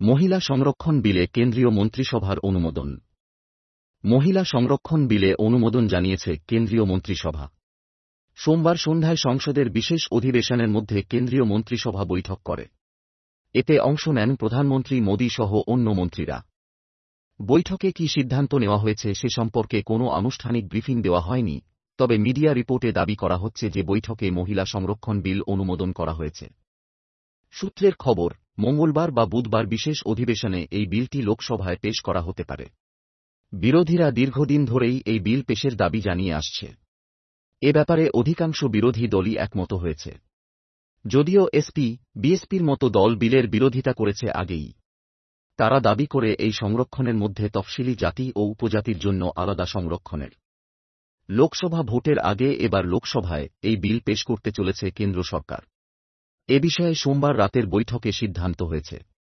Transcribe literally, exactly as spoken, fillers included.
মহিলা সংরক্ষণ বিলে কেন্দ্রীয় মন্ত্রিসভার অনুমোদন। মহিলা সংরক্ষণ বিলে অনুমোদন জানিয়েছে কেন্দ্রীয় মন্ত্রিসভা। সোমবার সন্ধ্যায় সংসদের বিশেষ অধিবেশনের মধ্যে কেন্দ্রীয় মন্ত্রিসভা বৈঠক করে। এতে অংশ নেন প্রধানমন্ত্রী মোদী সহ অন্য মন্ত্রীরা। বৈঠকে কি সিদ্ধান্ত নেওয়া হয়েছে সে সম্পর্কে কোনো আনুষ্ঠানিক ব্রিফিং দেওয়া হয়নি, তবে মিডিয়া রিপোর্টে দাবি করা হচ্ছে যে বৈঠকে মহিলা সংরক্ষণ বিল অনুমোদন করা হয়েছে। সূত্রের খবর, মঙ্গলবার বা বুধবার বিশেষ অধিবেশনে এই বিলটি লোকসভায় পেশ করা হতে পারে। বিরোধীরা দীর্ঘদিন ধরেই এই বিল পেশের দাবি জানিয়ে আসছে। এ ব্যাপারে অধিকাংশ বিরোধী দলই একমত হয়েছে। যদিও এসপি, বিএসপির মতো দল বিলের বিরোধিতা করেছে আগেই। তারা দাবি করে এই সংরক্ষণের মধ্যে তফসিলি জাতি ও উপজাতির জন্য আলাদা সংরক্ষণের। লোকসভা ভোটের আগে এবার লোকসভায় এই বিল পেশ করতে চলেছে কেন্দ্র সরকার। এ বিষয়ে সোমবার রাতের বৈঠকে সিদ্ধান্ত হয়েছে।